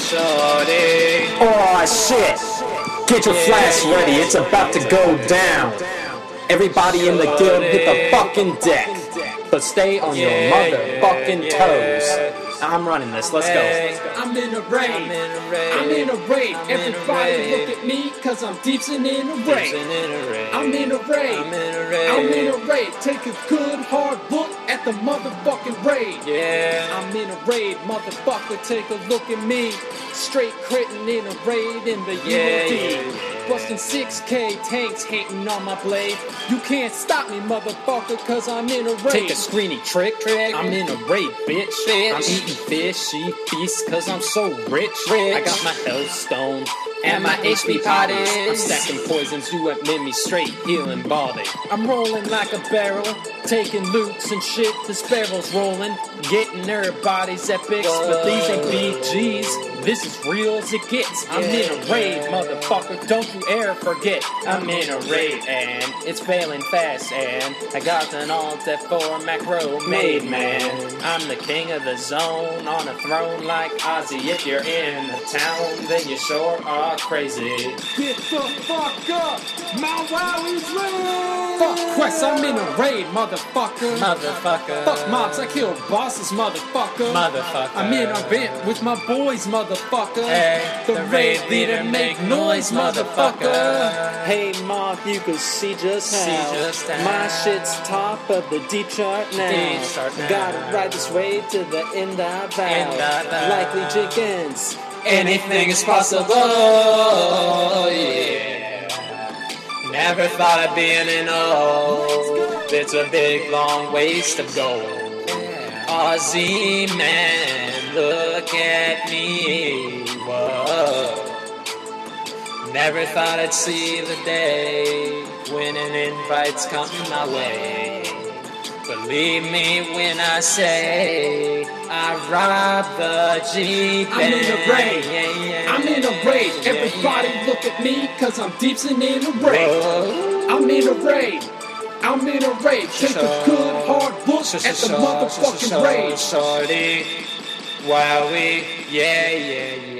shorty. Oh shit! Get your flash ready, it's about to go down. Everybody in the guild hit the fucking deck, but stay on your motherfucking toes. I'm running this, let's go. I'm in a raid. I'm in a raid. Everybody look at me, cause I'm deep in a raid. I'm in a raid. I'm in a raid. Take a good hard look at the motherfucking raid. I'm in a raid, motherfucker. Take a look at me. Straight critting in a raid in the UOD. Busting 6K tanks hating on my blade. You can't stop me, motherfucker, cause I'm in a raid. Take a screeny trick. I'm in a raid, bitch. I'm eating fishy feast cause I'm so rich. I got my health stone and my HP potted. I'm stacking poisons, you have made me straight healing body. I'm rolling like a barrel, taking loots and shit. This barrel's rolling, getting everybody's epics, but these ain't BGs. This is real as it gets. I'm in a raid, motherfucker, don't you ever forget. I'm in a raid and it's failing fast, and I got an alt F4 macro made, man. I'm the king of the zone, on a throne like Ozzy. If you're in the town, then you sure are crazy. Get the fuck up! Mount Riley's raid! Fuck Quest, I'm in a raid, motherfucker. Fuck mobs, I kill bosses, motherfucker. I'm in a vent with my boys, motherfucker. Hey, the raid leader make noise, motherfucker. Hey Moth, you can see just how my shit's top of the deep chart now. Gotta ride this raid to the end of vow. Likely chickens, Anything is possible, yeah. Never thought I'd be in an O. It's a big long waste of gold. Aussie man, look at me. Whoa. Never thought I'd see the day when an invite's coming my way. Believe me when I say I robbed the Jeep. I'm in a raid. I'm in a raid. Everybody look at me, cause I'm deep in a raid. I'm in a raid. I'm in a raid. Take a good hard look at the motherfucking raid. Shorty, while we, yeah.